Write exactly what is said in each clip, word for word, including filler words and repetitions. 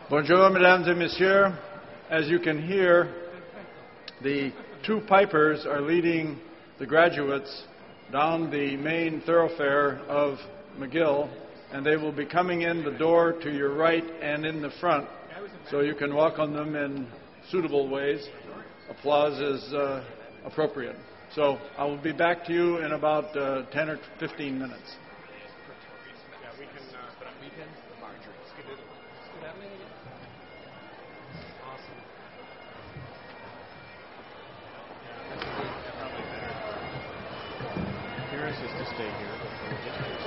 Bonjour, mesdames et messieurs. As you can hear, the two pipers are leading the graduates down the main thoroughfare of McGill, and they will be coming in the door to your right and in the front, so you can welcome them in suitable ways. Applause is uh, appropriate. So I will be back to you in about uh, ten or fifteen minutes. Is to stay here before we get to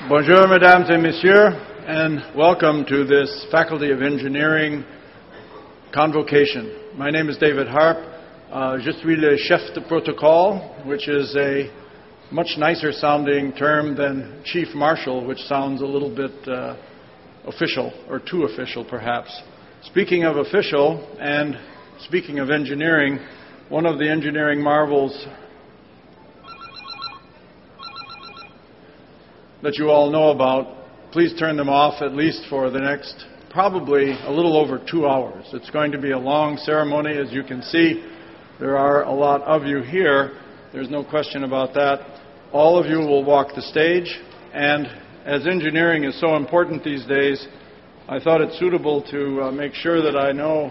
Bonjour, mesdames et messieurs, and welcome to this Faculty of Engineering convocation. My name is David Harp. Uh, je suis le chef de protocole, which is a much nicer sounding term than chief marshal, which sounds a little bit uh, official, or too official perhaps. Speaking of official and speaking of engineering, one of the engineering marvels that you all know about, please turn them off at least for the next probably a little over two hours. It's going to be a long ceremony. As you can see, there are a lot of you here. There's no question about that. All of you will walk the stage, and as engineering is so important these days, I thought it suitable to uh, make sure that I know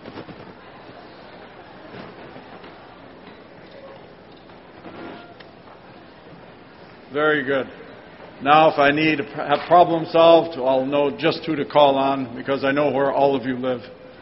very good. Now, if I need to have problem solved, I'll know just who to call on because I know where all of you live.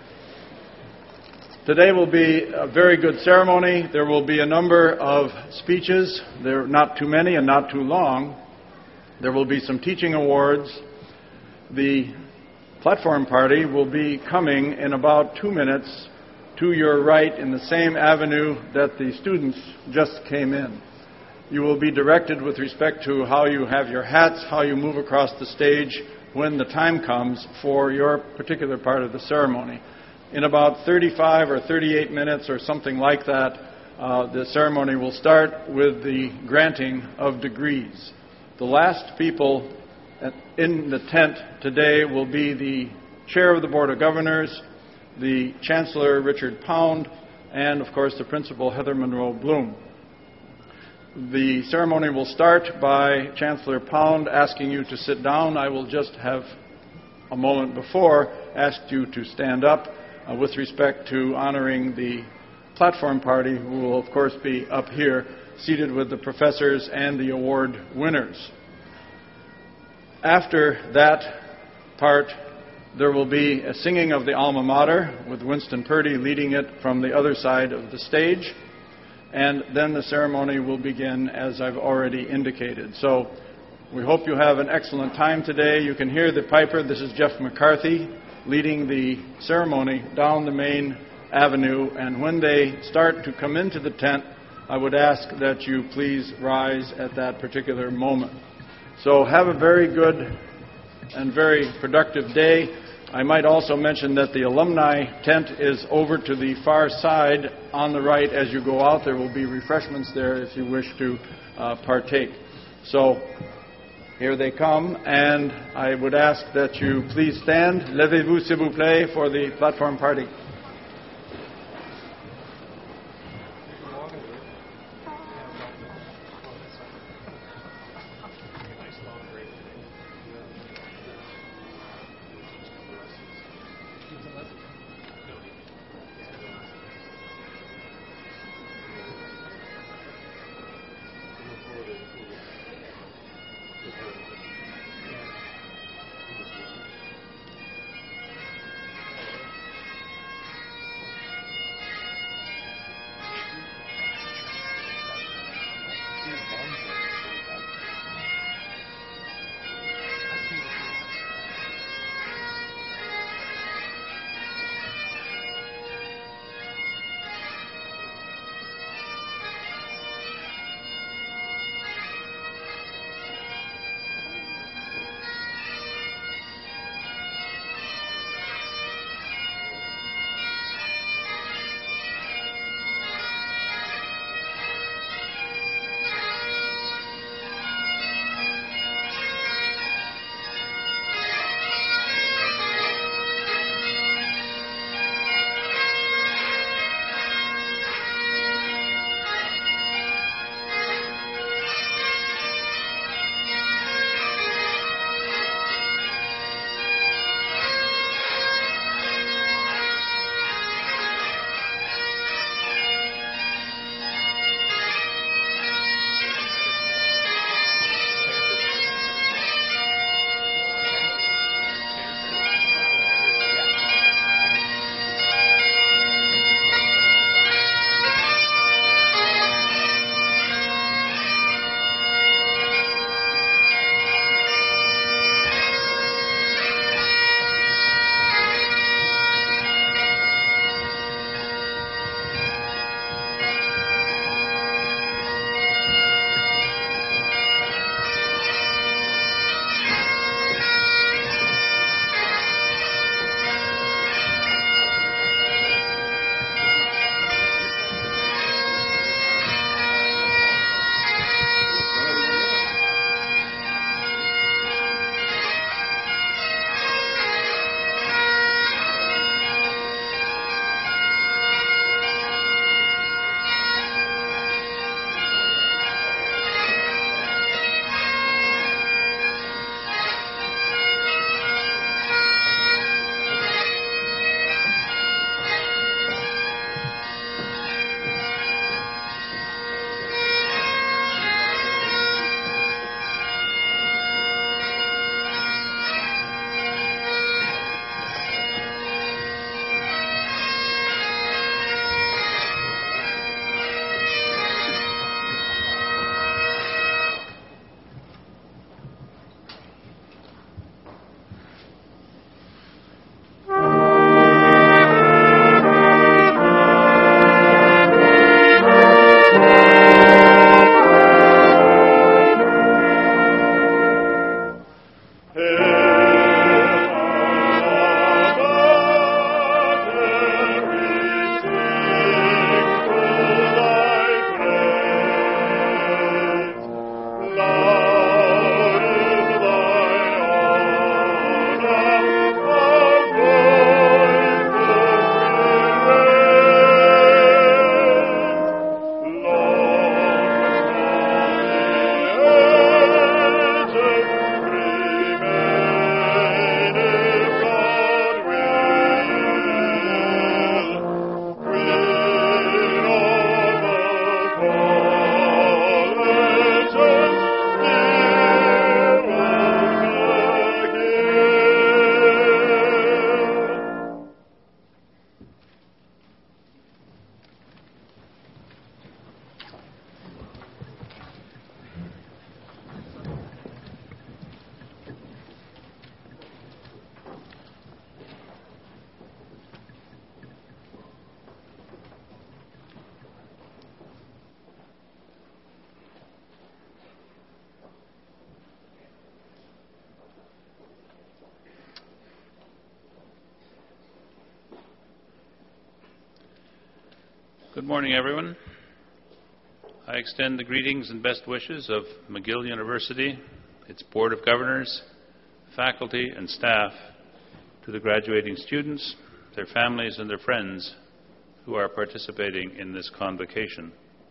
Today will be a very good ceremony. There will be a number of speeches. There are not too many and not too long. There will be some teaching awards. The platform party will be coming in about two minutes to your right in the same avenue that the students just came in. You will be directed with respect to how you have your hats, how you move across the stage when the time comes for your particular part of the ceremony. In about thirty-five or thirty-eight minutes or something like that, uh, the ceremony will start with the granting of degrees. The last people in the tent today will be the Chair of the Board of Governors, the Chancellor Richard Pound, and of course the Principal Heather Monroe Bloom. The ceremony will start by Chancellor Pound asking you to sit down. I will just have a moment before asked you to stand up uh, with respect to honoring the platform party, who will of course be up here seated with the professors and the award winners. After that part, there will be a singing of the alma mater with Winston Purdy leading it from the other side of the stage. And then the ceremony will begin as I've already indicated. So we hope you have an excellent time today. You can hear the piper. This is Jeff McCarthy leading the ceremony down the main avenue. And when they start to come into the tent, I would ask that you please rise at that particular moment. So have a very good and very productive day. I might also mention that the alumni tent is over to the far side on the right as you go out. There will be refreshments there if you wish to uh, partake. So here they come, and I would ask that you please stand. Levez-vous, s'il vous plaît, for the platform party. Good morning, everyone. I extend the greetings and best wishes of McGill University, its Board of Governors, faculty, and staff to the graduating students, their families, and their friends who are participating in this convocation.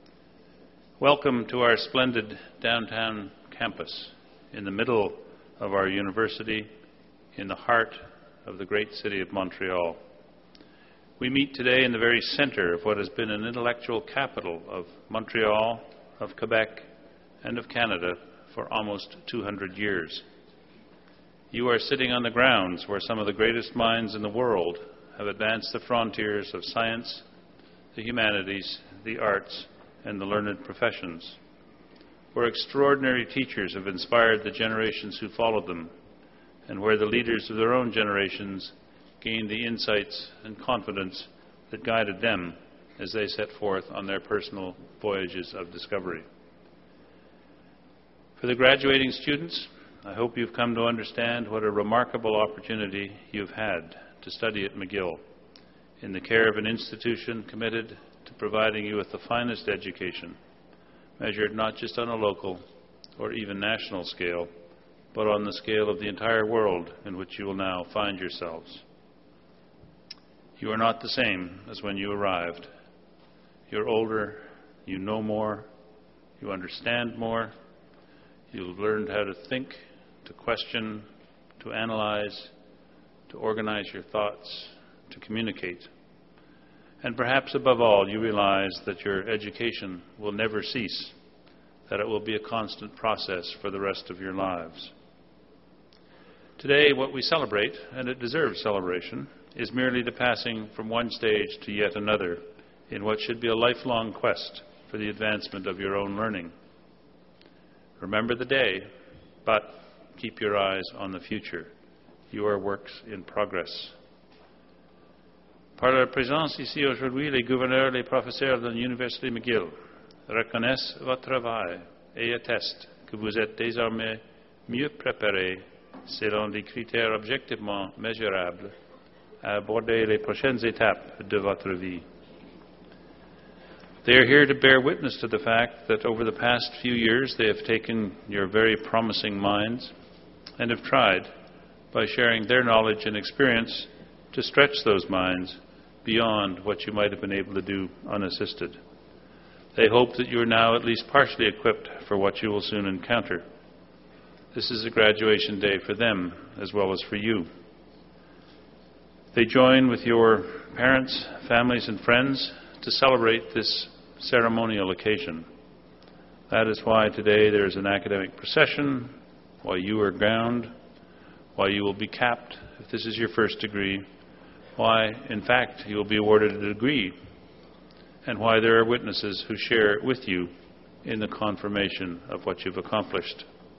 Welcome to our splendid downtown campus in the middle of our university, in the heart of the great city of Montreal. We meet today in the very center of what has been an intellectual capital of Montreal, of Quebec, and of Canada for almost two hundred years. You are sitting on the grounds where some of the greatest minds in the world have advanced the frontiers of science, the humanities, the arts, and the learned professions, where extraordinary teachers have inspired the generations who followed them, and where the leaders of their own generations gained the insights and confidence that guided them as they set forth on their personal voyages of discovery. For the graduating students, I hope you've come to understand what a remarkable opportunity you've had to study at McGill in the care of an institution committed to providing you with the finest education, measured not just on a local or even national scale, but on the scale of the entire world in which you will now find yourselves. You are not the same as when you arrived. You're older, you know more, you understand more, you've learned how to think, to question, to analyze, to organize your thoughts, to communicate. And perhaps above all, you realize that your education will never cease, that it will be a constant process for the rest of your lives. Today, what we celebrate, and it deserves celebration, is merely the passing from one stage to yet another in what should be a lifelong quest for the advancement of your own learning. Remember the day, but keep your eyes on the future. You are works in progress. Par leur présence ici aujourd'hui, les gouverneurs, les professeurs de l'Université McGill reconnaissent votre travail et attestent que vous êtes désormais mieux préparés selon des critères objectivement mesurables à aborder les prochaines étapes de votre vie. They are here to bear witness to the fact that over the past few years they have taken your very promising minds and have tried, by sharing their knowledge and experience, to stretch those minds beyond what you might have been able to do unassisted. They hope that you are now at least partially equipped for what you will soon encounter. This is a graduation day for them as well as for you. They join with your parents, families, and friends to celebrate this ceremonial occasion. That is why today there is an academic procession, why you are gowned, why you will be capped if this is your first degree, why, in fact, you will be awarded a degree, and why there are witnesses who share with you in the confirmation of what you've accomplished.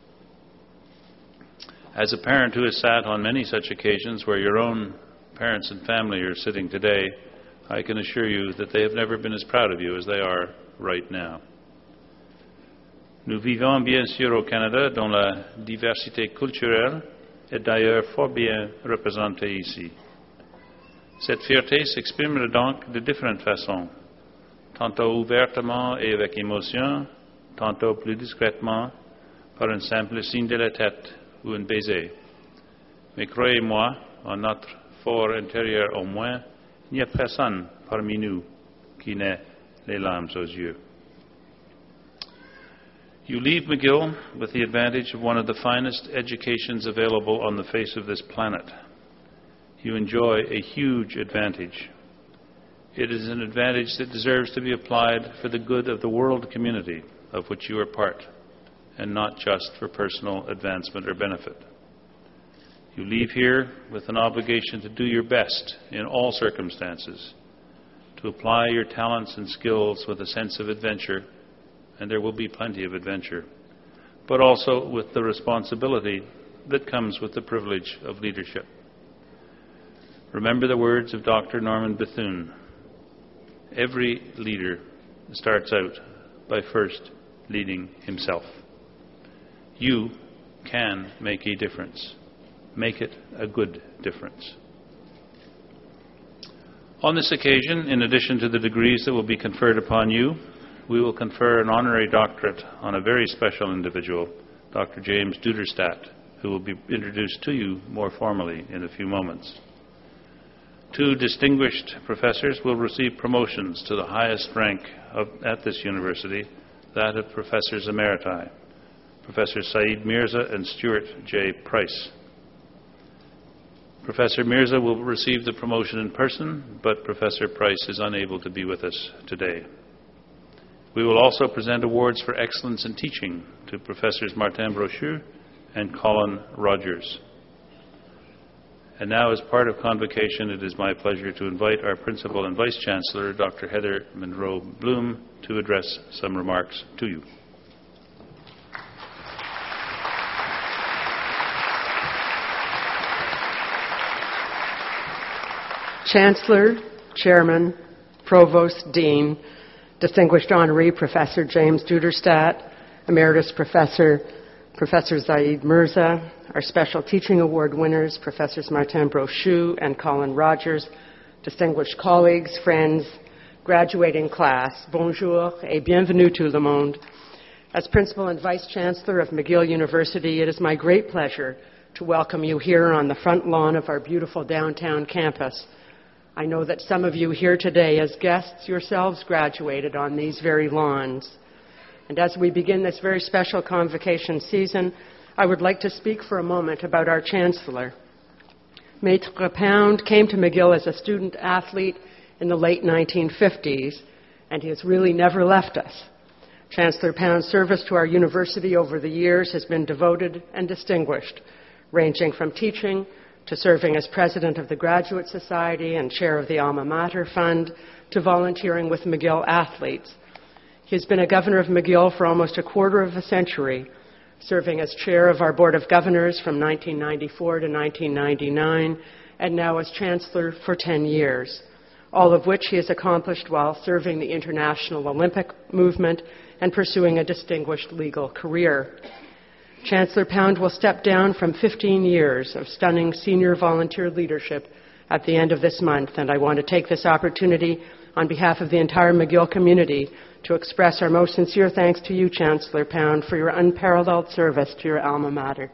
As a parent who has sat on many such occasions where your own parents and family are sitting today, I can assure you that they have never been as proud of you as they are right now. Nous vivons bien sûr au Canada, dont la diversité culturelle est d'ailleurs fort bien représentée ici. Cette fierté s'exprime donc de différentes façons, tantôt ouvertement et avec émotion, tantôt plus discrètement, par un simple signe de la tête ou un baiser. Mais croyez-moi, en notre fort intérieur au moins, il n'y a personne parmi nous qui n'ait les larmes aux yeux. You leave McGill with the advantage of one of the finest educations available on the face of this planet. You enjoy a huge advantage. It is an advantage that deserves to be applied for the good of the world community of which you are part, and not just for personal advancement or benefit. You leave here with an obligation to do your best in all circumstances, to apply your talents and skills with a sense of adventure, and there will be plenty of adventure, but also with the responsibility that comes with the privilege of leadership. Remember the words of Doctor Norman Bethune. Every leader starts out by first leading himself. You can make a difference. Make it a good difference. On this occasion, in addition to the degrees that will be conferred upon you, we will confer an honorary doctorate on a very special individual, Doctor James Duderstadt, who will be introduced to you more formally in a few moments. Two distinguished professors will receive promotions to the highest rank of, at this university, that of Professors Emeriti, Professor Saeed Mirza and Stuart J. Price. Professor Mirza will receive the promotion in person, but Professor Price is unable to be with us today. We will also present awards for excellence in teaching to Professors Martin Brochu and Colin Rogers. And now, as part of convocation, it is my pleasure to invite our Principal and Vice Chancellor, Doctor Heather Monroe Bloom, to address some remarks to you. Chancellor, Chairman, Provost, Dean, Distinguished Honoree Professor James Duderstadt, Emeritus Professor Professor Saeed Mirza, our Special Teaching Award winners, Professors Martin Brochu and Colin Rogers, distinguished colleagues, friends, graduating class, bonjour et bienvenue tout le monde. As Principal and Vice Chancellor of McGill University, it is my great pleasure to welcome you here on the front lawn of our beautiful downtown campus. I know that some of you here today as guests yourselves graduated on these very lawns. And as we begin this very special convocation season, I would like to speak for a moment about our Chancellor. Maître Pound came to McGill as a student athlete in the late nineteen fifties, and he has really never left us. Chancellor Pound's service to our university over the years has been devoted and distinguished, ranging from teaching to serving as president of the Graduate Society and chair of the Alma Mater Fund, to volunteering with McGill athletes. He's been a governor of McGill for almost a quarter of a century, serving as chair of our Board of Governors from nineteen ninety-four to nineteen ninety-nine, and now as chancellor for ten years, all of which he has accomplished while serving the international Olympic movement and pursuing a distinguished legal career. Chancellor Pound will step down from fifteen years of stunning senior volunteer leadership at the end of this month, and I want to take this opportunity on behalf of the entire McGill community to express our most sincere thanks to you, Chancellor Pound, for your unparalleled service to your alma mater.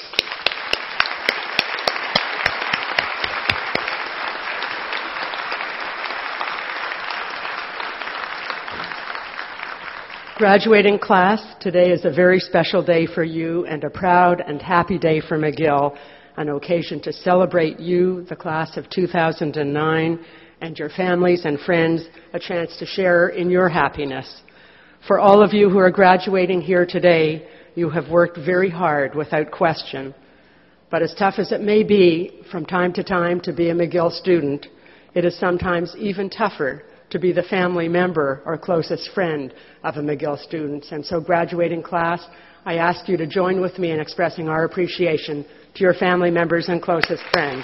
Graduating class, today is a very special day for you and a proud and happy day for McGill, an occasion to celebrate you, the class of two thousand nine, and your families and friends, a chance to share in your happiness. For all of you who are graduating here today, you have worked very hard without question. But as tough as it may be from time to time to be a McGill student, it is sometimes even tougher to be the family member or closest friend of a McGill student. And so, graduating class, I ask you to join with me in expressing our appreciation to your family members and closest friends.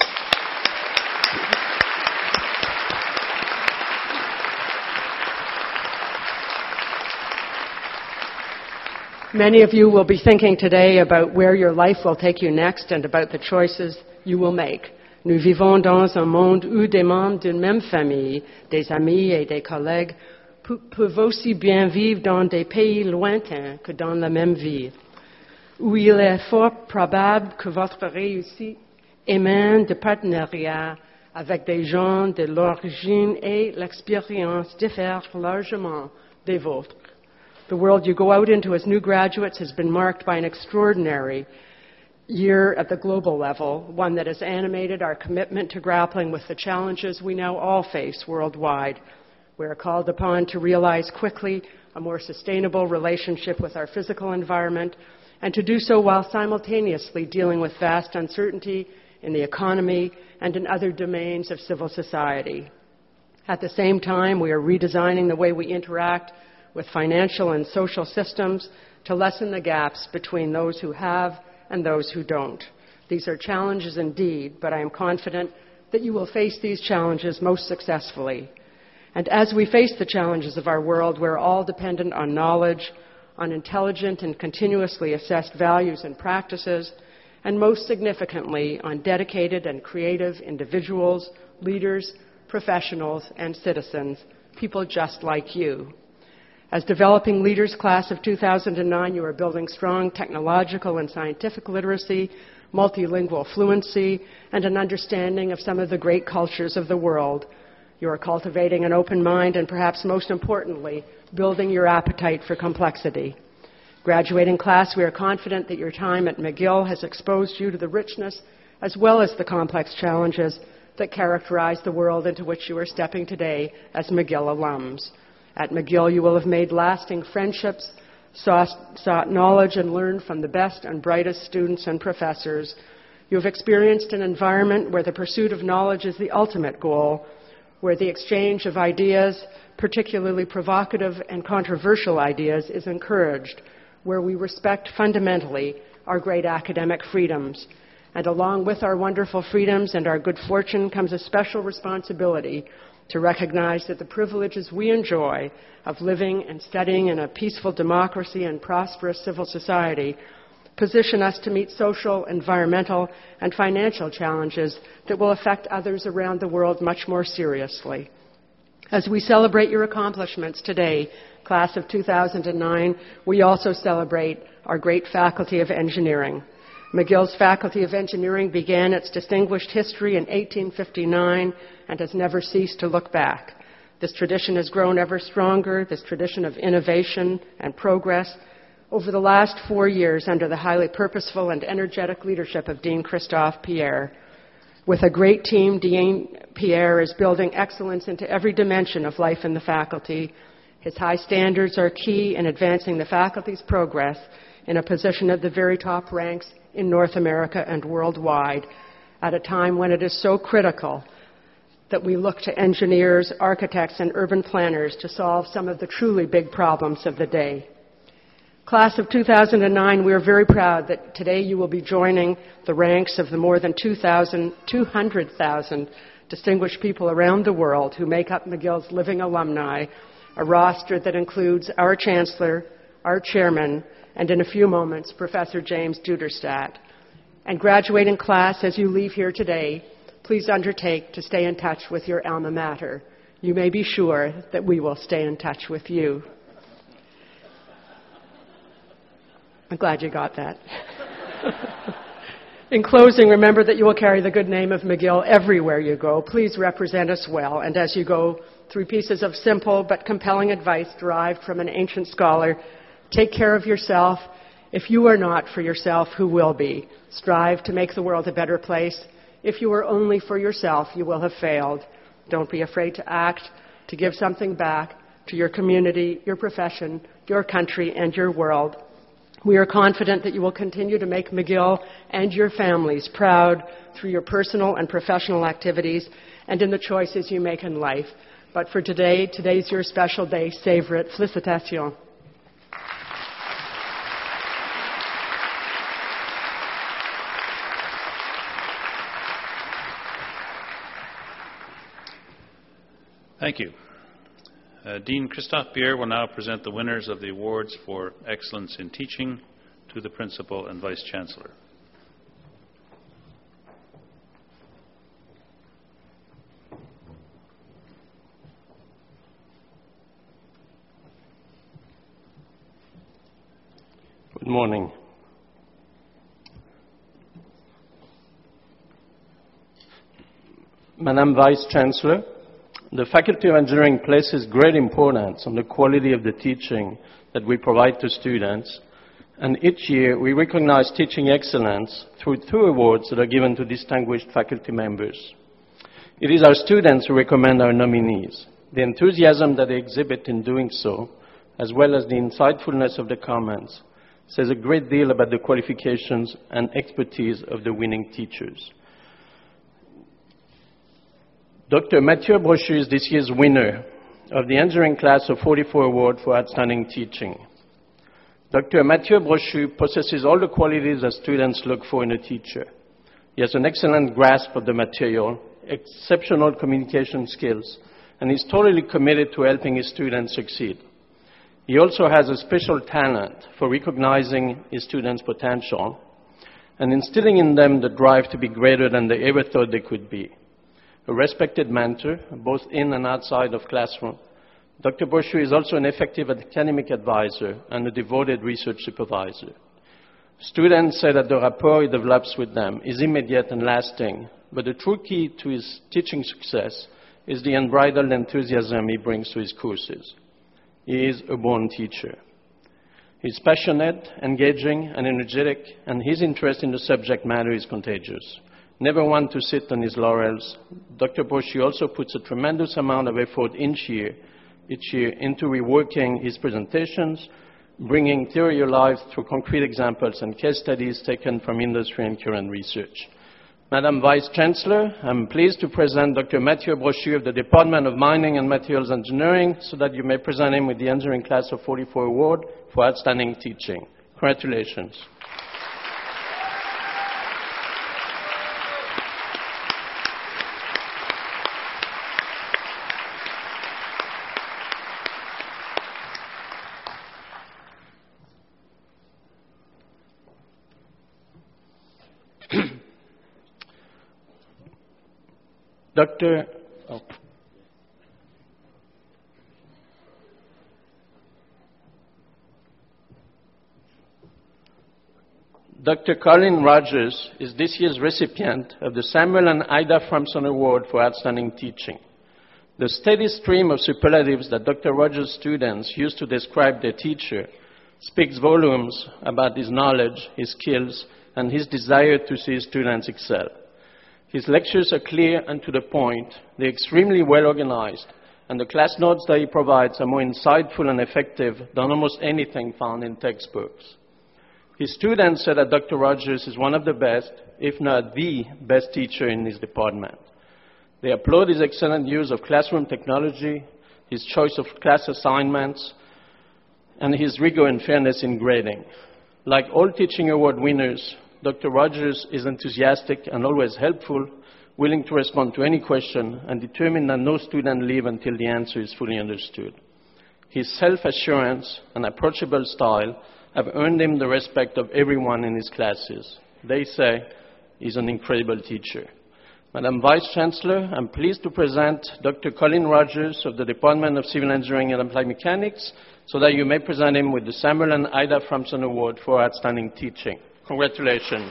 Many of you will be thinking today about where your life will take you next and about the choices you will make. Nous vivons dans un monde où des membres d'une même famille, des amis et des collègues peuvent aussi bien vivre dans des pays lointains que dans la même ville, où il est fort probable que votre réussite émane de partenariats avec des gens de l'origine et l'expérience diffèrent largement des vôtres. The world you go out into as new graduates has been marked by an extraordinary year at the global level, one that has animated our commitment to grappling with the challenges we now all face worldwide. We are called upon to realize quickly a more sustainable relationship with our physical environment, and to do so while simultaneously dealing with vast uncertainty in the economy and in other domains of civil society. At the same time, we are redesigning the way we interact with financial and social systems to lessen the gaps between those who have and those who don't. These are challenges indeed, but I am confident that you will face these challenges most successfully. And as we face the challenges of our world, we're all dependent on knowledge, on intelligent and continuously assessed values and practices, and most significantly, on dedicated and creative individuals, leaders, professionals, and citizens, people just like you. As developing leaders class of two thousand nine, you are building strong technological and scientific literacy, multilingual fluency, and an understanding of some of the great cultures of the world. You are cultivating an open mind and, perhaps most importantly, building your appetite for complexity. Graduating class, we are confident that your time at McGill has exposed you to the richness as well as the complex challenges that characterize the world into which you are stepping today as McGill alums. At McGill, you will have made lasting friendships, sought, sought knowledge, and learned from the best and brightest students and professors. You have experienced an environment where the pursuit of knowledge is the ultimate goal, where the exchange of ideas, particularly provocative and controversial ideas, is encouraged, where we respect fundamentally our great academic freedoms. And along with our wonderful freedoms and our good fortune comes a special responsibility to recognize that the privileges we enjoy of living and studying in a peaceful democracy and prosperous civil society position us to meet social, environmental, and financial challenges that will affect others around the world much more seriously. As we celebrate your accomplishments today, class of two thousand nine, we also celebrate our great Faculty of Engineering. McGill's Faculty of Engineering began its distinguished history in eighteen fifty-nine and has never ceased to look back. This tradition has grown ever stronger, this tradition of innovation and progress, over the last four years under the highly purposeful and energetic leadership of Dean Christophe Pierre. With a great team, Dean Pierre is building excellence into every dimension of life in the faculty. His high standards are key in advancing the faculty's progress in a position at the very top ranks in North America and worldwide, at a time when it is so critical that we look to engineers, architects, and urban planners to solve some of the truly big problems of the day. Class of two thousand nine, we are very proud that today you will be joining the ranks of the more than two hundred thousand distinguished people around the world who make up McGill's living alumni, a roster that includes our Chancellor, our Chairman, and in a few moments, Professor James Duderstadt. And graduating class, as you leave here today, please undertake to stay in touch with your alma mater. You may be sure that we will stay in touch with you. I'm glad you got that. In closing, remember that you will carry the good name of McGill everywhere you go. Please represent us well, and as you go through pieces of simple but compelling advice derived from an ancient scholar, take care of yourself. If you are not for yourself, who will be? Strive to make the world a better place. If you are only for yourself, you will have failed. Don't be afraid to act, to give something back to your community, your profession, your country, and your world. We are confident that you will continue to make McGill and your families proud through your personal and professional activities and in the choices you make in life. But for today, today's your special day. Savor it. Félicitations. Thank you. Uh, Dean Christophe Pierre will now present the winners of the awards for excellence in teaching to the Principal and Vice Chancellor. Good morning. Madam Vice Chancellor, the Faculty of Engineering places great importance on the quality of the teaching that we provide to students, and each year we recognize teaching excellence through two awards that are given to distinguished faculty members. It is our students who recommend our nominees. The enthusiasm that they exhibit in doing so, as well as the insightfulness of the comments, says a great deal about the qualifications and expertise of the winning teachers. Doctor Mathieu Brochu is this year's winner of the Engineering Class of forty-four Award for Outstanding Teaching. Doctor Mathieu Brochu possesses all the qualities that students look for in a teacher. He has an excellent grasp of the material, exceptional communication skills, and is totally committed to helping his students succeed. He also has a special talent for recognizing his students' potential and instilling in them the drive to be greater than they ever thought they could be. a respected mentor, both in and outside of classroom. Doctor Brochu is also an effective academic advisor and a devoted research supervisor. Students say that the rapport he develops with them is immediate and lasting, but the true key to his teaching success is the unbridled enthusiasm he brings to his courses. He is a born teacher. He's passionate, engaging, and energetic, and his interest in the subject matter is contagious. Never one to sit on his laurels, Doctor Brochu also puts a tremendous amount of effort each year, each year into reworking his presentations, bringing theory alive through concrete examples and case studies taken from industry and current research. Madam Vice Chancellor, I'm pleased to present Doctor Mathieu Brochu of the Department of Mining and Materials Engineering so that you may present him with the Engineering Class of forty-four Award for Outstanding Teaching. Congratulations. Doctor Oh. Doctor Colin Rogers is this year's recipient of the Samuel and Ida Fromson Award for Outstanding Teaching. The steady stream of superlatives that Doctor Rogers' students use to describe their teacher speaks volumes about his knowledge, his skills, and his desire to see his students excel. His lectures are clear and to the point, they're extremely well organized, and the class notes that he provides are more insightful and effective than almost anything found in textbooks. His students say that Doctor Rogers is one of the best, if not the best teacher in his department. They applaud his excellent use of classroom technology, his choice of class assignments, and his rigor and fairness in grading. Like all teaching award winners, Doctor Rogers is enthusiastic and always helpful, willing to respond to any question, and determined that no student leave until the answer is fully understood. His self-assurance and approachable style have earned him the respect of everyone in his classes. They say he's an incredible teacher. Madam Vice Chancellor, I'm pleased to present Doctor Colin Rogers of the Department of Civil Engineering and Applied Mechanics so that you may present him with the Samuel and Ida Fromson Award for Outstanding Teaching. Congratulations.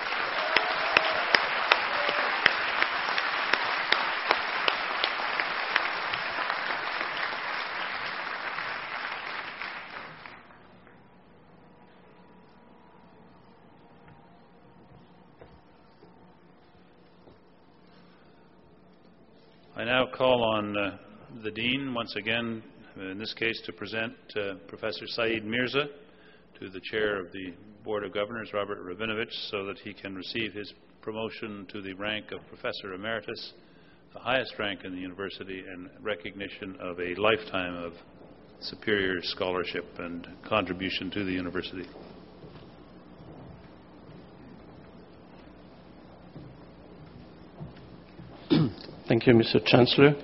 I now call on uh, the Dean, once again, in this case, to present uh, Professor Saeed Mirza to the Chair of the Board of Governors, Robert Rabinovich, so that he can receive his promotion to the rank of Professor Emeritus, the highest rank in the university, and recognition of a lifetime of superior scholarship and contribution to the university. Thank you, Mister Chancellor.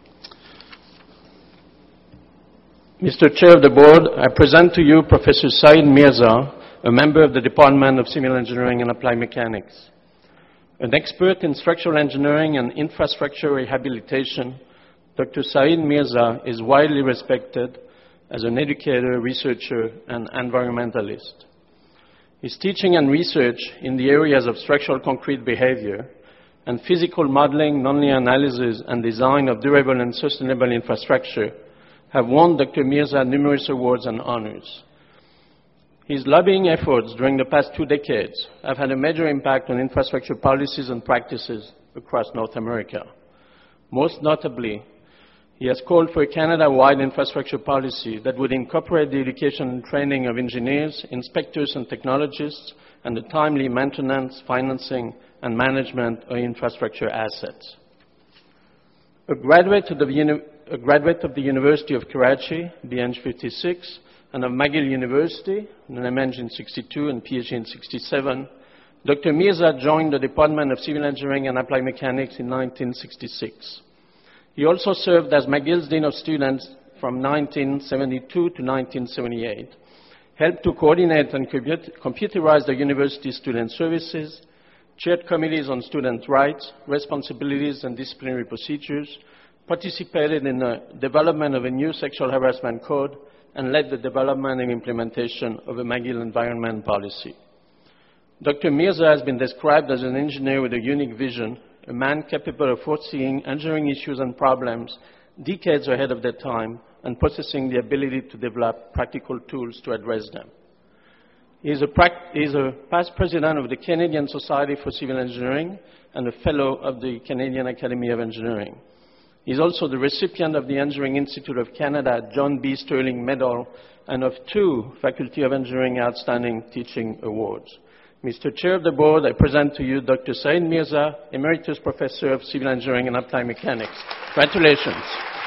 Mister Chair of the Board, I present to you Professor Saeed Mirza, a member of the Department of Civil Engineering and Applied Mechanics. An expert in structural engineering and infrastructure rehabilitation, Doctor Saeed Mirza is widely respected as an educator, researcher, and environmentalist. His teaching and research in the areas of structural concrete behavior and physical modeling, nonlinear analysis, and design of durable and sustainable infrastructure have won Doctor Mirza numerous awards and honors. His lobbying efforts during the past two decades have had a major impact on infrastructure policies and practices across North America. Most notably, he has called for a Canada-wide infrastructure policy that would incorporate the education and training of engineers, inspectors, and technologists, and the timely maintenance, financing, and management of infrastructure assets. A graduate of the, uni- a graduate of the University of Karachi, B Eng fifty-six, and of McGill University, an M Eng in sixty-two and PhD in sixty-seven, Doctor Mirza joined the Department of Civil Engineering and Applied Mechanics in nineteen sixty-six. He also served as McGill's Dean of Students from nineteen seventy-two to nineteen seventy-eight, helped to coordinate and computerize the university's student services, chaired committees on student rights, responsibilities, and disciplinary procedures, participated in the development of a new sexual harassment code, and led the development and implementation of a McGill environment policy. Doctor Mirza has been described as an engineer with a unique vision, a man capable of foreseeing engineering issues and problems decades ahead of their time and possessing the ability to develop practical tools to address them. He is, a he is a past president of the Canadian Society for Civil Engineering and a fellow of the Canadian Academy of Engineering. He is also the recipient of the Engineering Institute of Canada John B. Sterling Medal and of two Faculty of Engineering Outstanding Teaching Awards. Mister Chair of the Board, I present to you Doctor Saeed Mirza, Emeritus Professor of Civil Engineering and Applied Mechanics. Congratulations.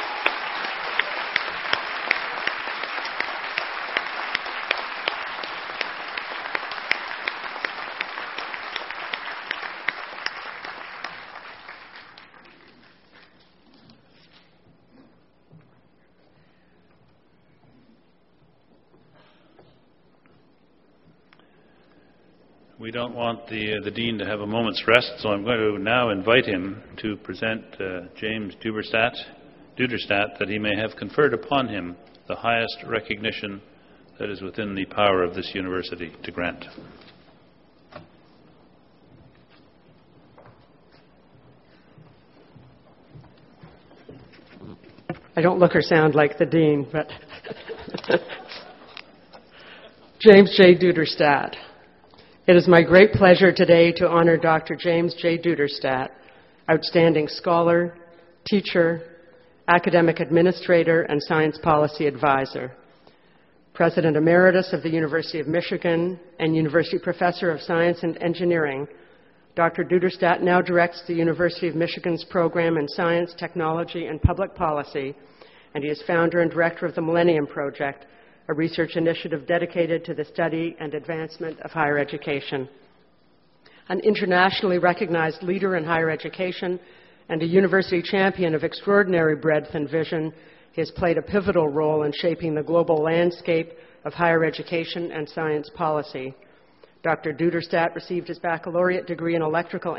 We don't want the, uh, the Dean to have a moment's rest, so I'm going to now invite him to present uh, James Duderstadt, Duderstadt that he may have conferred upon him the highest recognition that is within the power of this university to grant. I don't look or sound like the Dean, but James J. Duderstadt. It is my great pleasure today to honor Doctor James J. Duderstadt, outstanding scholar, teacher, academic administrator, and science policy advisor, President Emeritus of the University of Michigan and University Professor of Science and Engineering. Doctor Duderstadt now directs the University of Michigan's program in Science, Technology, and Public Policy, and he is founder and director of the Millennium Project, a research initiative dedicated to the study and advancement of higher education. An internationally recognized leader in higher education and a university champion of extraordinary breadth and vision, he has played a pivotal role in shaping the global landscape of higher education and science policy. Doctor Duderstadt received his baccalaureate degree in electrical